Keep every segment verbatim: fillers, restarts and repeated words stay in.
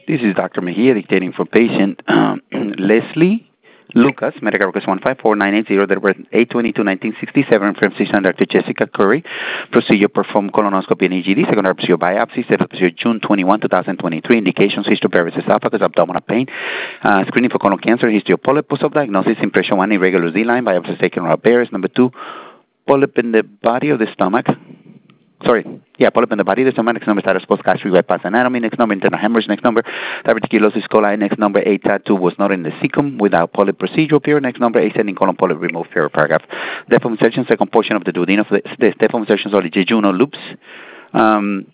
This is Doctor Mejia dictating for patient um, Leslie Lucas, medical request one five four nine eight zero, date of birth eight twenty-two nineteen sixty-seven, from physician Doctor Jessica Curry. Procedure performed colonoscopy and E G D, secondary procedure biopsy, set procedure June twenty-first, twenty twenty-three. Indications: history of Barrett's esophagus, abdominal pain, uh, screening for colon cancer, history of polyp, post-op diagnosis, impression one, irregular Z-line, biopsy taken on Barrett's. Number two, polyp in the body of the stomach. Sorry, yeah, polyp in the body of the stomach. Next number, status post gastric bypass anatomy. Next number, internal hemorrhage. Next number, diverticulosis coli. Next number, a tattoo was not in the cecum without polyp procedural period. Next number, ascending colon polyp removed period. Paragraph. Depth of insertion, second portion of the duodenum. The depth of insertion, sorry, jejunal loops. Um,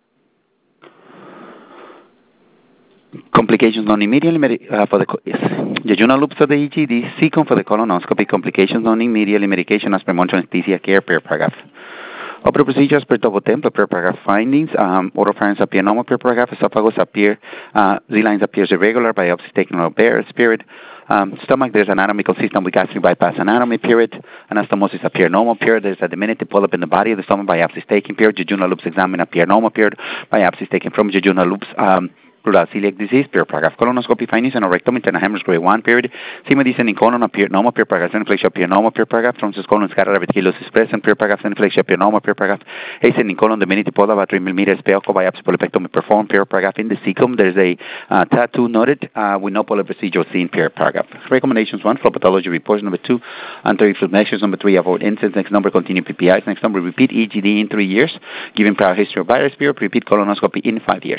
Complications non-immediately uh, for the yes. Jejunal loops of the E G D, cecum for the colonoscopy. Complications non-immediately, medication as per monitoring anesthesia care. Per paragraph. Opera procedures per double temp, per paragraph findings. Um, oropharynx appear normal per paragraph. Esophagus appear, uh, Z-lines appears irregular. Biopsy taken on Barrett's period. Um, stomach, there's anatomy consistent with gastric bypass anatomy period. Anastomosis appear normal period. There's a diminutive polyp in the body of the stomach. Biopsy taken period. Jejunal loops examined appear normal period. Biopsy taken from jejunal loops. Um, Pleural celiac disease, period, paragraph. Colonoscopy findings and rectum, internal hemorrhage, grade one, period. Sigma descending colon appear normal, period, paragraph. Inflection appear normal, period, paragraph. Thrombosis colon scatter, diverticulosis present, period, paragraph. Inflection appear normal, period, paragraph. Ascending colon, diminutive polyp, about three millimeters, pelco biopsy, polypectomy performed, period, paragraph. In the cecum, there's a uh, tattoo noted uh, with no polyp procedure seen, period, paragraph. Recommendations: one, flow pathology reports. Number two, anti-reflux measures. Number three, avoid incidents. Next number, continue P P Is. Next number, repeat E G D in three years. Given prior history of virus, period, repeat colonoscopy in five years.